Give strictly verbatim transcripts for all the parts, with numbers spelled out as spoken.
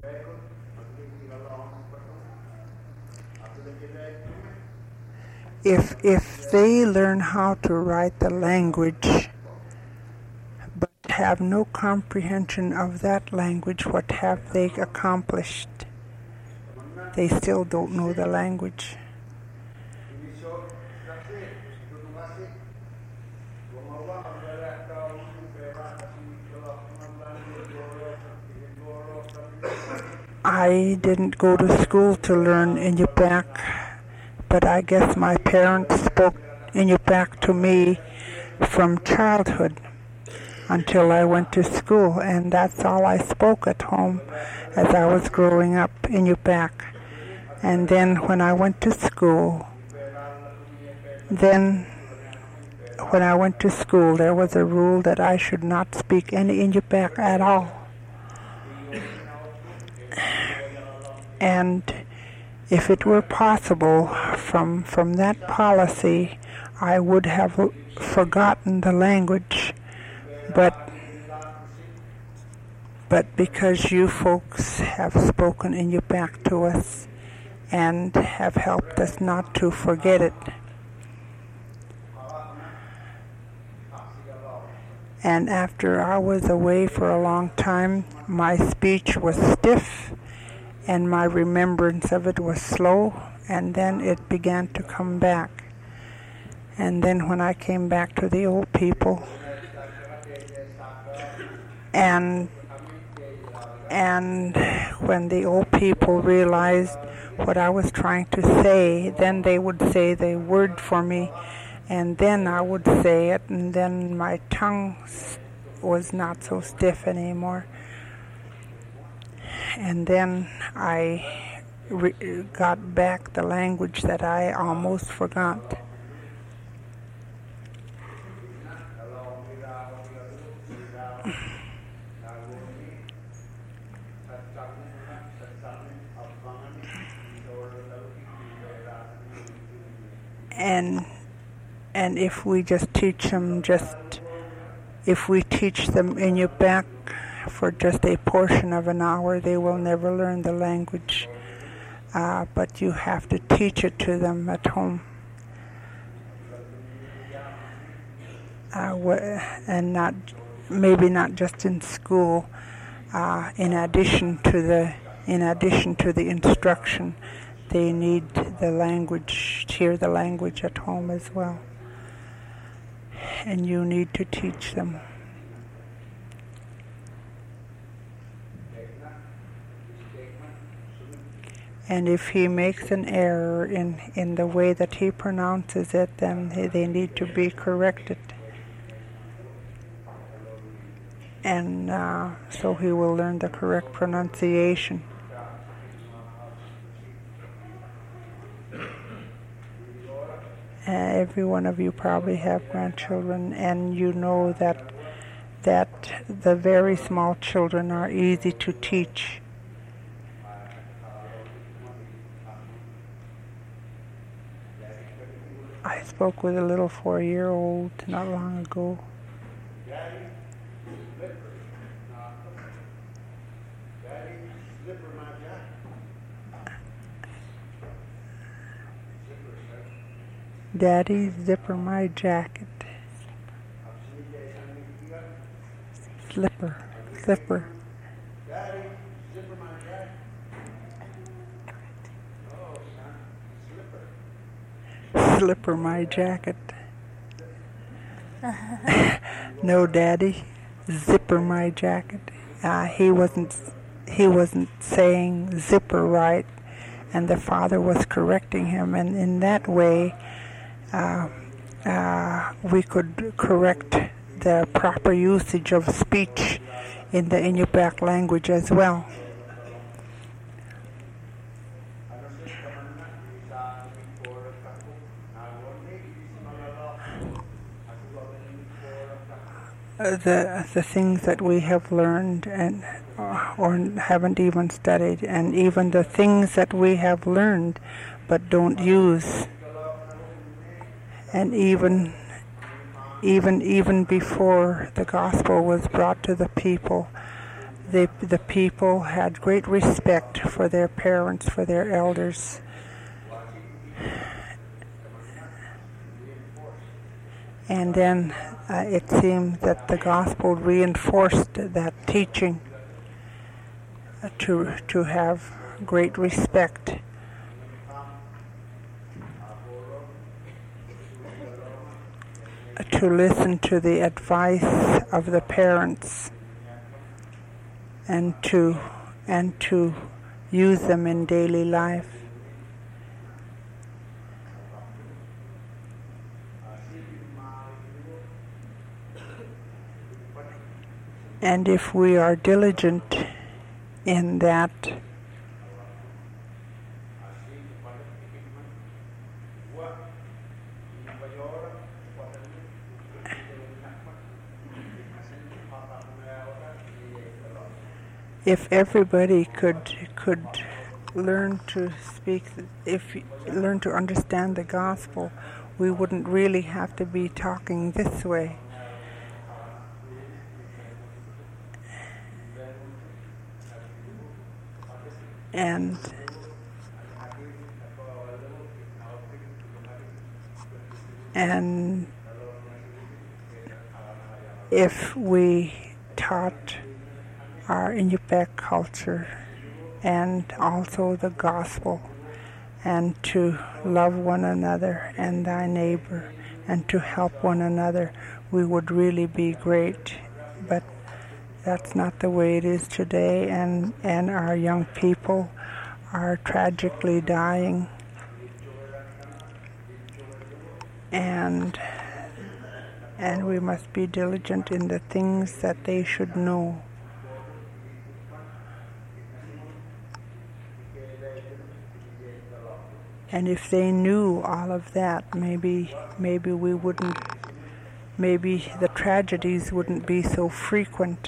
If if they learn how to write the language but have no comprehension of that language, what have they accomplished? They still don't know the language. I didn't go to school to learn Inupiaq, but I guess my parents spoke Inupiaq to me from childhood until I went to school, and that's all I spoke at home as I was growing up, Inupiaq. And then when I went to school, then when I went to school, there was a rule that I should not speak any Inupiaq at all. And if it were possible, from from that policy, I would have forgotten the language, but but because you folks have spoken Inupiaq to us and have helped us not to forget it, and after I was away for a long time, my speech was stiff and my remembrance of it was slow, and then it began to come back. And then when I came back to the old people, and and when the old people realized what I was trying to say, then they would say the word for me, and then I would say it, and then my tongue was not so stiff anymore. And then I re- got back the language that I almost forgot. And and if we just teach them just, if we teach them Inupiaq for just a portion of an hour, they will never learn the language. Uh, but you have to teach it to them at home. Uh, and not, maybe not just in school. Uh, in addition to the, in addition to the instruction, they need the language, to hear the language at home as well. And you need to teach them. And if he makes an error in, in the way that he pronounces it, then they, they need to be corrected. And uh, so he will learn the correct pronunciation. Uh, every one of you probably have grandchildren, and you know that that the very small children are easy to teach. I spoke with a little four-year-old not long ago. Daddy, zipper my jacket. Slipper, slipper. Daddy, zipper my jacket. Oh, slipper. Slipper my jacket. No, Daddy, zipper my jacket. Uh, he wasn't. He wasn't saying zipper right, and the father was correcting him, and in that way, uh, uh, we could correct the proper usage of speech in the Inupiaq language as well. Uh, the the things that we have learned and uh, or haven't even studied, and even the things that we have learned but don't use, and even even even before the gospel was brought to the people, they, the people had great respect for their parents, for their elders. And then uh, it seemed that the gospel reinforced that teaching uh, to to have great respect. To listen to the advice of the parents and to and to use them in daily life. And if we are diligent in that, if everybody could could learn to speak, if learn to understand the gospel, we wouldn't really have to be talking this way. And and if we taught our Iñupiaq culture and also the gospel, and to love one another and thy neighbor and to help one another, we would really be great. But that's not the way it is today, and, and our young people are tragically dying. And and we must be diligent in the things that they should know. And if they knew all of that, maybe maybe we wouldn't, maybe the tragedies wouldn't be so frequent.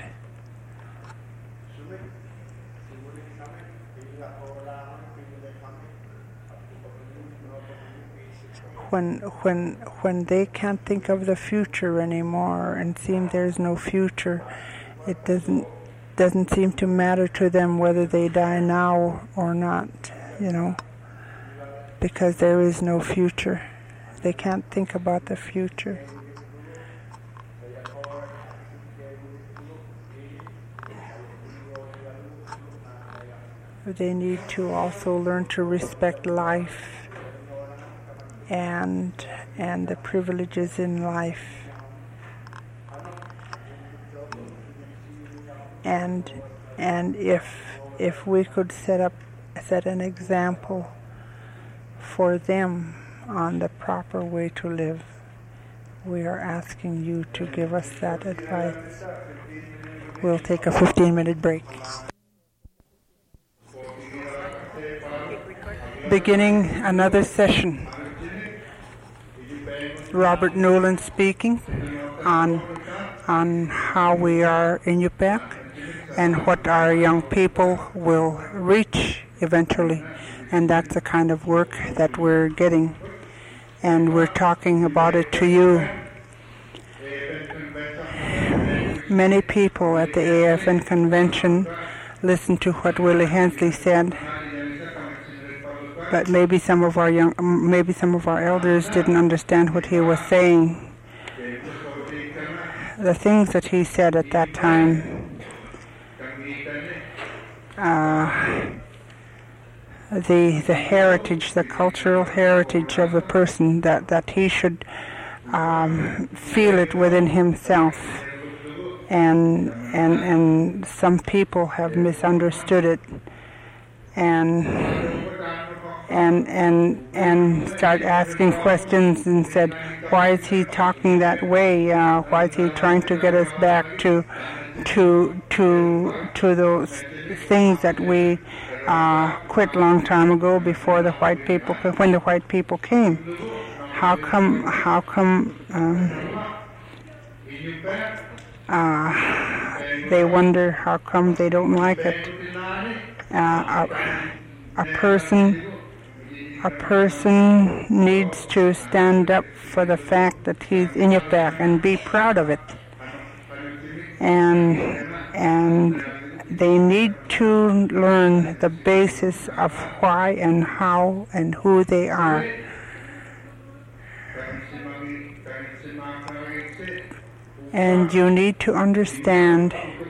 When when when they can't think of the future anymore and seem there's no future, it doesn't doesn't seem to matter to them whether they die now or not, you know, because there is no future. They can't think about the future. They need to also learn to respect life and and the privileges in life, and and if if we could set up set an example for them on the proper way to live, we are asking you to give us that advice. We'll take a fifteen minute break. Beginning another session. Robert Nolan speaking on on how we are Iñupiaq and what our young people will reach eventually, and that's the kind of work that we're getting, and we're talking about it to you. Many people at the A F N convention listened to what Willie Hensley said, but maybe some of our young, maybe some of our elders didn't understand what he was saying. The things that he said at that time, uh, the the heritage, the cultural heritage of a person, that that he should um, feel it within himself, and and and some people have misunderstood it, and. and and and start asking questions and said, why is he talking that way? Uh, why is he trying to get us back to to to to those things that we uh, quit a long time ago before the white people, when the white people came? How come how come um, uh, they wonder how come they don't like it? Uh, a, a person A person needs to stand up for the fact that he's Iñupiaq and be proud of it, and and they need to learn the basis of why and how and who they are. And you need to understand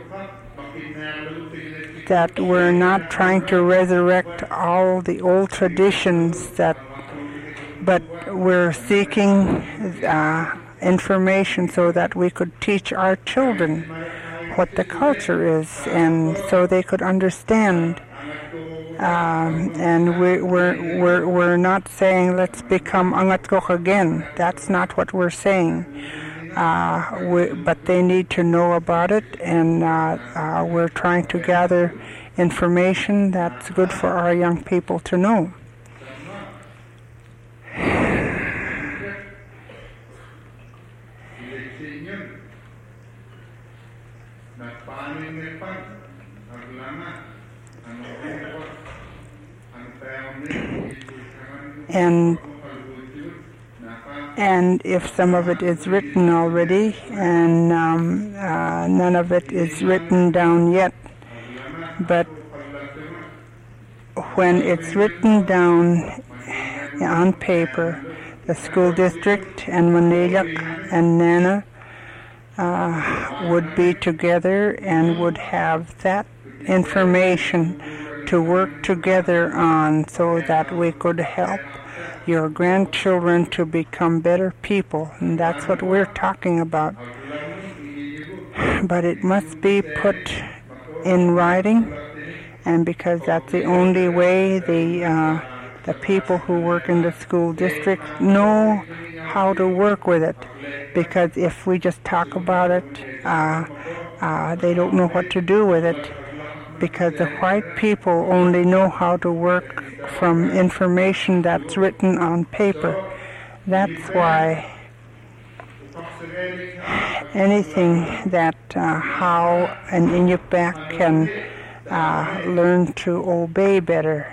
that we're not trying to resurrect all the old traditions, that, but we're seeking uh, information so that we could teach our children what the culture is, and so they could understand. Um, and we, we're we're we're not saying let's become Angatkok again. That's not what we're saying. Uh, we, but they need to know about it, and uh, uh, we're trying to gather information that's good for our young people to know. And And if some of it is written already, and um, uh, none of it is written down yet, but when it's written down on paper, the school district and Manilak and Nana uh, would be together and would have that information to work together on, so that we could help your grandchildren to become better people, and that's what we're talking about. But it must be put in writing, and because that's the only way the uh, the people who work in the school district know how to work with it. Because if we just talk about it, uh, uh, they don't know what to do with it. Because the white people only know how to work from information that's written on paper. That's why anything that uh, how an Inupiaq can uh, learn to obey better.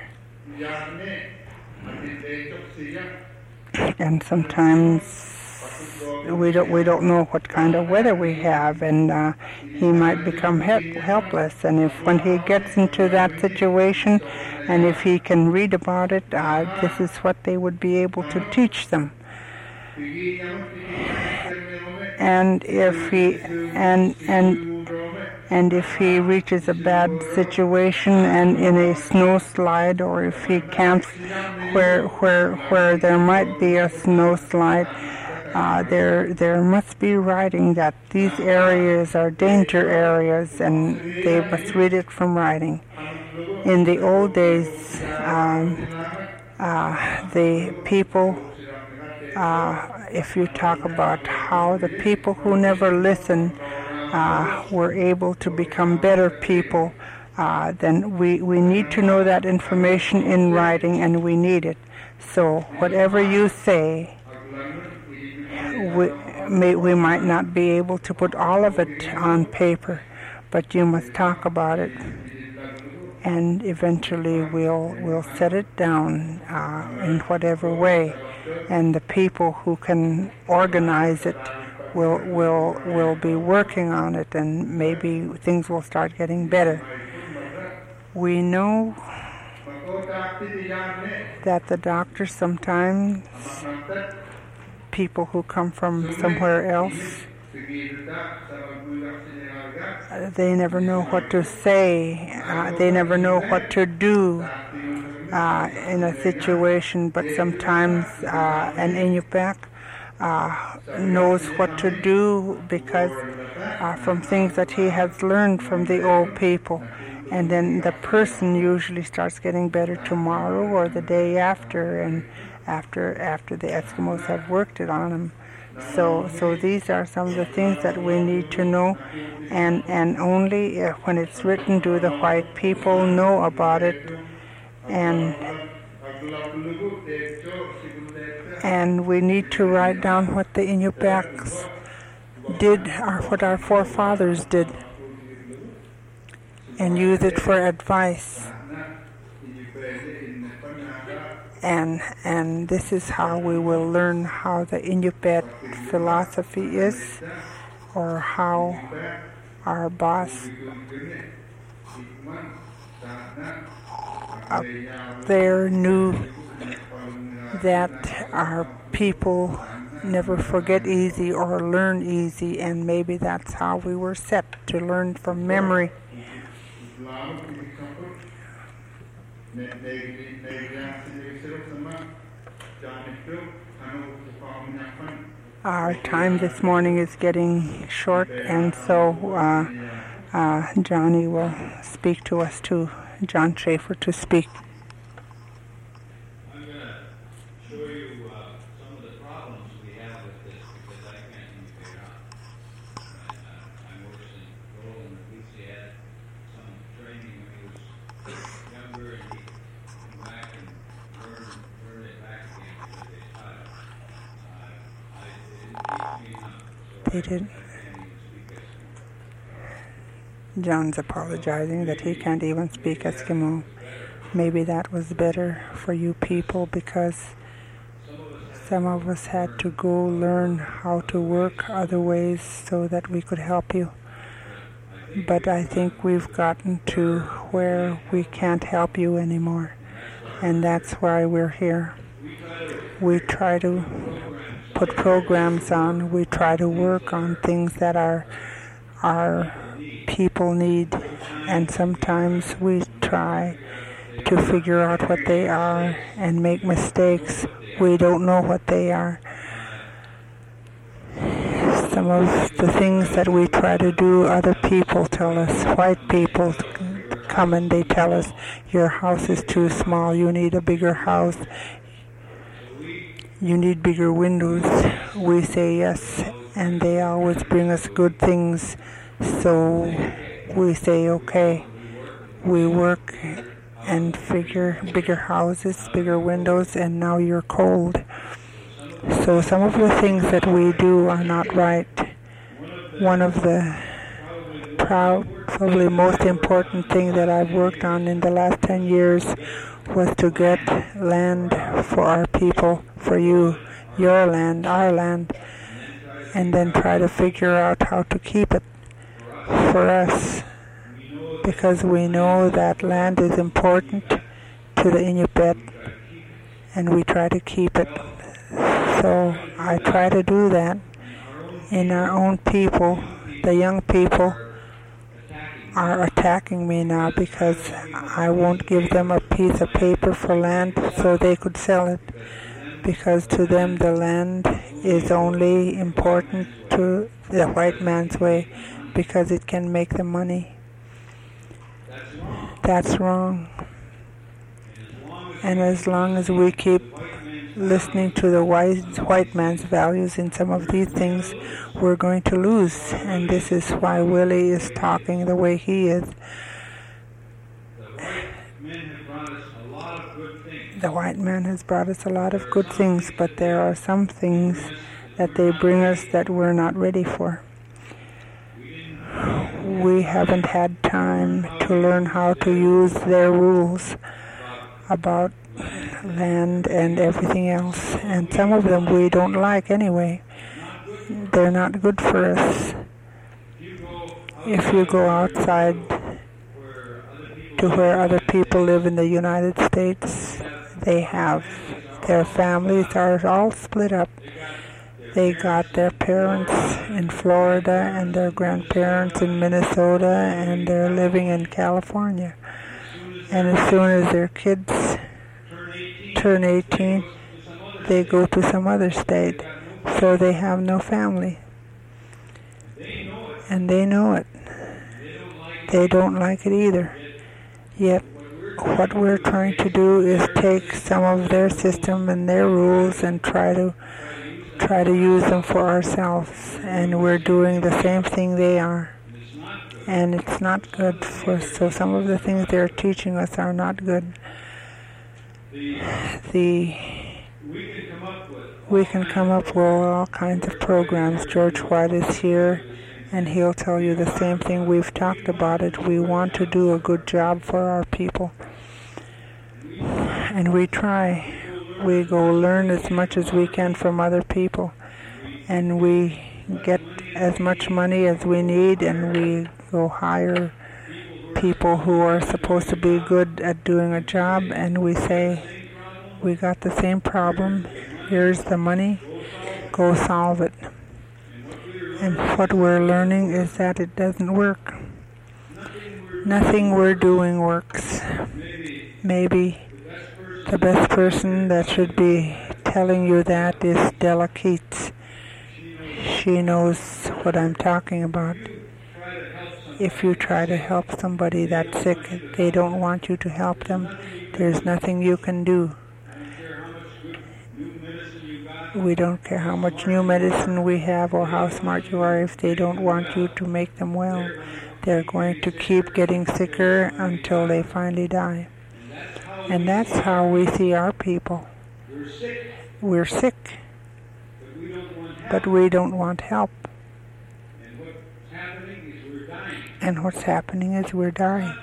And sometimes we don't we don't know what kind of weather we have, and uh, he might become help, helpless. And if when he gets into that situation, and if he can read about it, uh, this is what they would be able to teach them. And if he and and and if he reaches a bad situation and in a snowslide, or if he camps where where where there might be a snowslide, uh, there there must be writing that these areas are danger areas, and they must read it from writing. In the old days, um, uh, the people, uh, if you talk about how the people who never listen uh, were able to become better people, uh, then we, we need to know that information in writing, and we need it. So whatever you say, we, may, we might not be able to put all of it on paper, but you must talk about it. And eventually we'll we'll set it down uh, in whatever way, and the people who can organize it will will will be working on it, and maybe things will start getting better. We know that the doctors sometimes, people who come from somewhere else, they never know what to say. Uh, they never know what to do uh, in a situation. But sometimes uh, an Inupiaq uh, knows what to do because uh, from things that he has learned from the old people. And then the person usually starts getting better tomorrow or the day after, and after after the Eskimos have worked it on him. So, so these are some of the things that we need to know, and and only if, when it's written, do the white people know about it, and and we need to write down what the Inupiaqs did, or what our forefathers did, and use it for advice. And and this is how we will learn how the Inupiat philosophy is, or how our boss up there knew that our people never forget easy or learn easy, and maybe that's how we were set, to learn from memory. Our time this morning is getting short, and so uh, uh, Johnny will speak to us too, John Schaefer to speak. I'm going to show you uh, some of the problems we have with this, because I can't even figure out. And, uh, I'm worse than Roland. At least he had some training when he was younger, and he came back and learned, learned it back again because they taught it. Uh, I, it didn't teach me enough, so They I, didn't. I can't even speak Eskimo. John's apologizing that he can't even speak Eskimo. Maybe that was better for you people, because some of us had to go learn how to work other ways so that we could help you. But I think we've gotten to where we can't help you anymore, and that's why we're here. We try to put programs on, we try to work on things that our, our people need, and sometimes we try to figure out what they are and make mistakes. We don't know what they are. Some of the things that we try to do, other people tell us. White people come and they tell us, your house is too small, you need a bigger house, you need bigger windows. We say yes, and they always bring us good things, so we say okay. We work and figure bigger houses, bigger windows, and now you're cold. So some of the things that we do are not right. One of the proud, probably most important thing that I've worked on in the last ten years was to get land for our people, for you, your land, our land, and then try to figure out how to keep it for us, because we know that land is important to the Inupiat, and we try to keep it. So I try to do that in our own people. The young people are attacking me now because I won't give them a piece of paper for land so they could sell it, because to them the land is only important to the white man's way because it can make them money. That's wrong. And as long as we keep listening to the white, white man's values in some of these things, we're going to lose. And this is why Willie is talking the way he is. The white man has brought us a lot of good things, but there are some things that they bring us that we're not ready for. We haven't had time to learn how to use their rules about land and everything else, and some of them we don't like anyway. They're not good for us. If you go outside to where other people live in the United States, they have, their families are all split up. They got their parents in Florida and their grandparents in Minnesota, and they're living in California. And as soon as their kids turn eighteen, they go to some other state. So they have no family. And they know it. They don't like it either. Yet what we're trying to do is take some of their system and their rules and try to try to use them for ourselves, and we're doing the same thing they are, and it's not good for us. So some of the things they're teaching us are not good. The we can come up with all kinds of programs. George White is here, and he'll tell you the same thing. We've talked about it. We want to do a good job for our people, and we try. We go learn as much as we can from other people, and we get as much money as we need, and we go hire people who are supposed to be good at doing a job, and we say, we got the same problem, here's the money, go solve it. And what we're learning is that it doesn't work. Nothing we're doing works. Maybe the best person that should be telling you that is Della Keats. She knows what I'm talking about. If you try to help somebody that's sick, they don't want you to help them, there's nothing you can do. We don't care how much new medicine we have or how smart you are. If they don't want you to make them well, they're going to keep getting sicker until they finally die. And that's how we see our people. We're sick, but we don't want help. And what's happening is we're dying.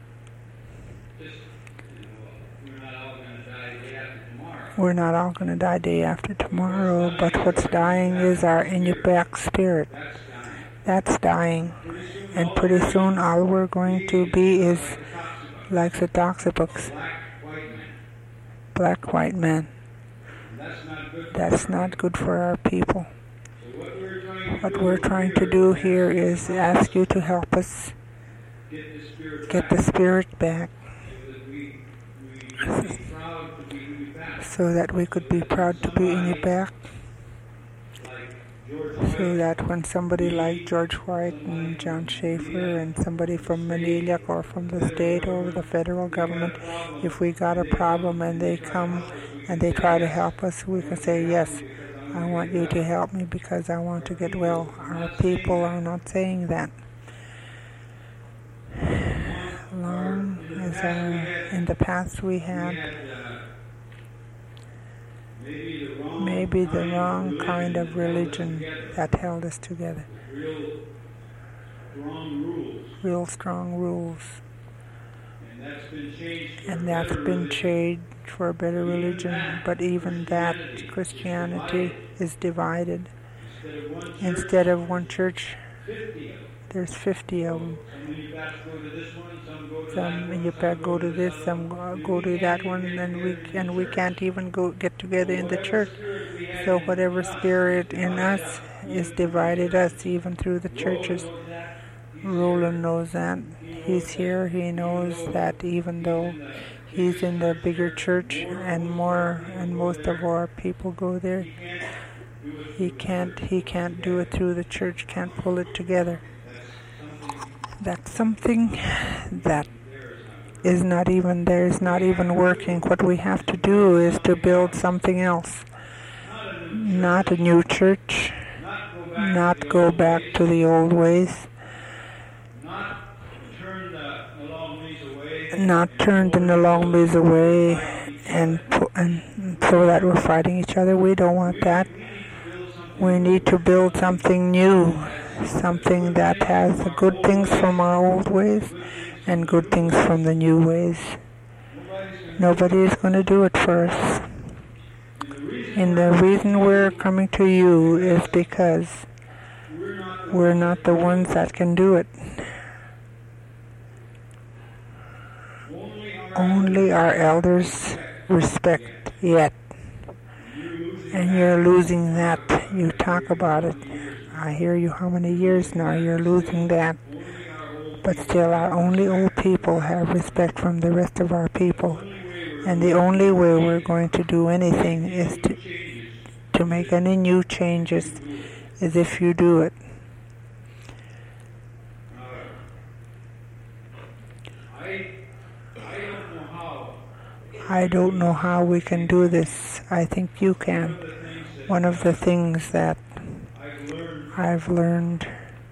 We're not all going to die day after tomorrow, but what's dying is our Inupiaq spirit. That's dying. And pretty soon all we're going to be is like the Toxibooks. Black white man. That's not good for our people. What we're trying to do here is ask you to help us get the spirit back, so that we could be proud to be Inupiaq, so that when somebody like George White and John Schaefer and somebody from Manilyuk or from the state or the federal government, if we got a problem and they come and they try to help us, we can say, yes, I want you to help me because I want to get well. Our people are not saying that. Long as our, in the past we had maybe the wrong kind of religion that held us together. Real strong rules. And that's been changed for a better religion, but even that, Christianity is divided. Instead of one church, there's fifty of them. Some Inupiaq go to this, some go to that one, and we and we can't even go get together in the church. So whatever spirit in us is divided us, even through the churches. Roland knows that. He's here. He knows that even though he's in the bigger church and more and most of our people go there, he can't. He can't do it through the church. Can't pull it together. That's something that is not even there, is not even working. What we have to do is to build something else. Not a new church, not go back to the old ways, not turn the Nalongmis away and, and so that we're fighting each other. We don't want that. We need to build something new. Something that has the good things from our old ways and good things from the new ways. Nobody is going to do it for us. And the reason we're coming to you is because we're not the ones that can do it. Only our elders respect yet. And you're losing that. You talk about it. I hear you how many years now you're losing that. But still our only old people have respect from the rest of our people. And the only way we're going to do anything is to, to make any new changes is if you do it. I don't know how we can do this. I think you can. One of the things that I've learned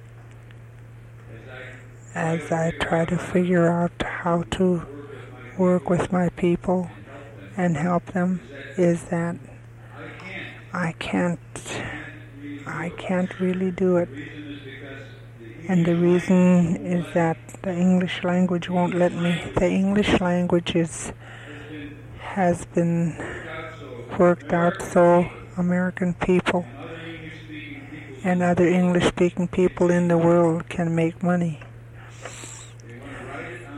as I try to figure out how to work with my people and help them is that I can't I can't really do it. And the reason is that the English language won't let me. The English language is has been worked out so American people and other English-speaking people in the world can make money.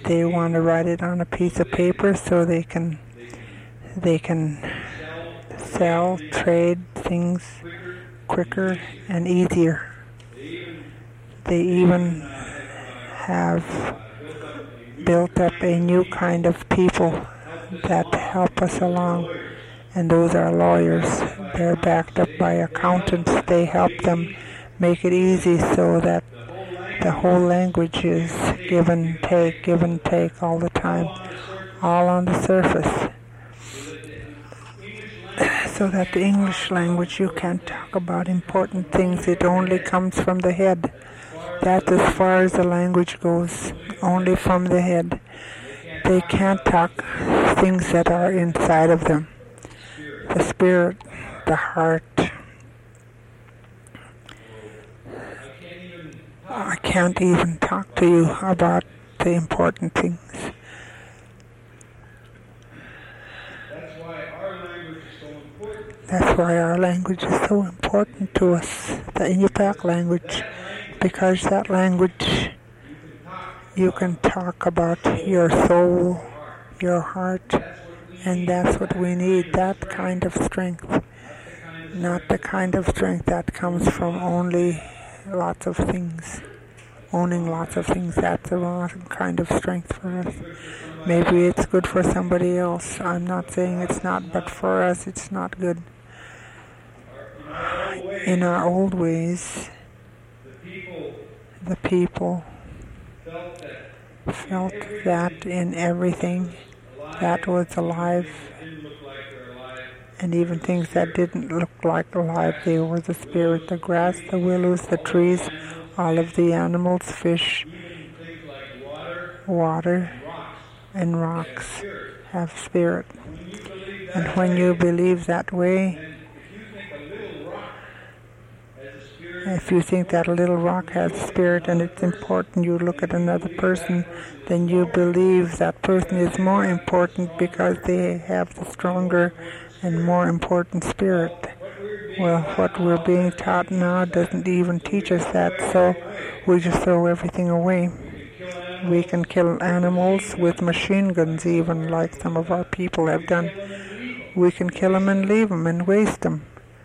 They want to write it on a piece of paper so they can they can sell, trade things quicker and easier. They even have built up a new kind of people that help us along, and those are lawyers. They're backed up by accountants. They help them make it easy so that the whole language is give and take, give and take all the time, all on the surface. So that the English language, you can't talk about important things. It only comes from the head. That's as far as the language goes, only from the head. They can't talk things that are inside of them. The spirit, the heart. I can't even talk to you about the important things. That's why our language is so important. That's why our language is so important to us, the Inupiaq language, because that language, you can talk about your soul, your heart, and that's what we need, that kind of strength, not the kind of strength that comes from only lots of things, owning lots of things. That's the wrong kind of strength for us. Maybe it's good for somebody else. I'm not saying it's not, but for us it's not good. In our old ways, the people felt that in everything that was alive, and even things that didn't look like alive, there was a spirit. The grass, the willows, the trees, all of the animals, fish, water, and rocks have spirit. And when you believe that way, if you think that a little rock has spirit and it's important, you look at another person, then you believe that person is more important because they have the stronger and more important spirit. Well, what we're being taught now doesn't even teach us that, so we just throw everything away. We can kill animals with machine guns, even like some of our people have done. We can kill them and leave them and waste them.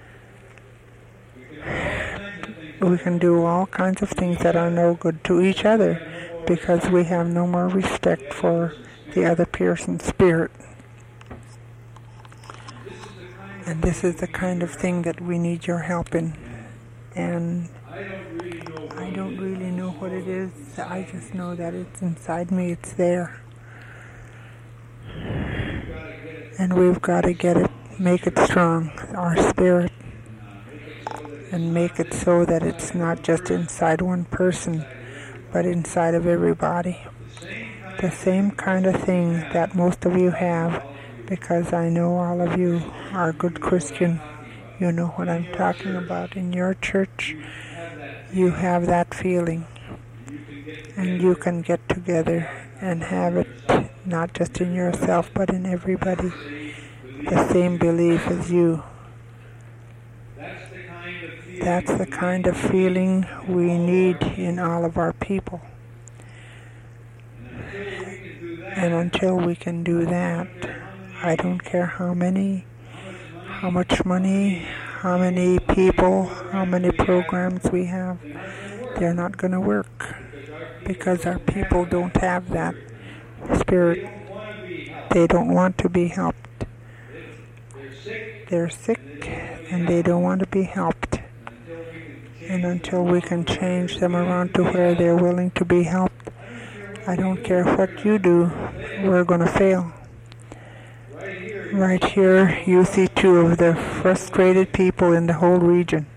We can do all kinds of things that are no good to each other because we have no more respect for the other person's spirit. And this is the kind of thing that we need your help in. And I don't really know what it is. I just know that it's inside me. It's there. And we've got to get it, make it strong, our spirit. And make it so that it's not just inside one person, but inside of everybody. The same kind of thing that most of you have, because I know all of you are good Christian. You know what I'm talking about. In your church, you have that feeling. And you can get together and have it not just in yourself, but in everybody. The same belief as you. That's the kind of feeling we need in all of our people. And until we can do that, I don't care how many, how much money, how many people, how many programs we have, they're not going to work because our people don't have that spirit. They don't want to be helped. They're sick and they don't want to be helped. And until we can change them around to where they're willing to be helped, I don't care what you do, we're going to fail. Right here, you see two of the frustrated people in the whole region.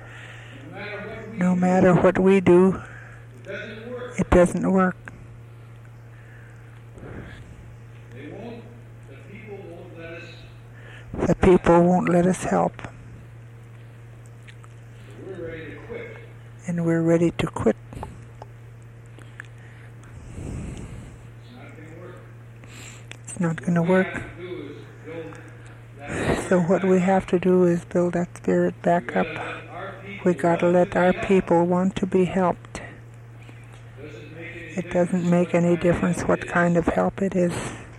No matter what we do, it doesn't work. The people won't let us help. And we're ready to quit. It's not going to work. So what we have to do is build that spirit back up. We got to let our people want to be helped. It doesn't make any difference what kind of help it is.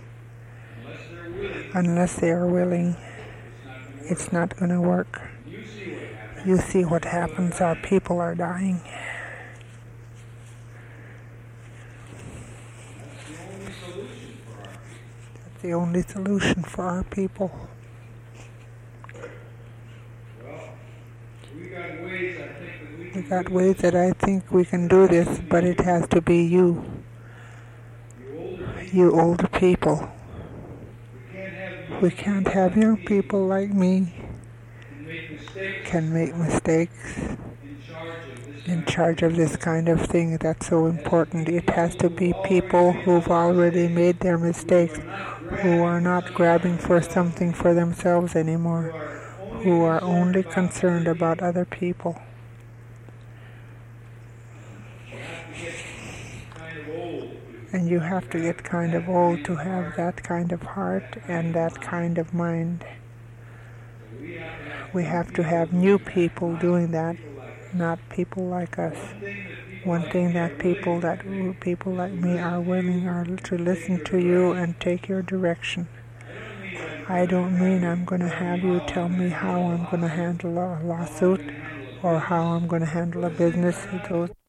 Unless they are willing, it's not going to work. You see what happens. Our people are dying. That's the only solution for our people. We got ways that I think we can do this, but it has to be you. You older people. We can't have young people like me can make mistakes in charge of this kind of thing that's so important. It has to be people who've already made their mistakes, who are not grabbing for something for themselves anymore, who are only concerned about other people. And you have to get kind of old to have that kind of heart and that kind of mind. We have to have new people doing that, not people like us. One thing that people that people like me are willing are to listen to you and take your direction. I don't mean I'm going to have you tell me how I'm going to handle a lawsuit or how I'm going to handle a business. Those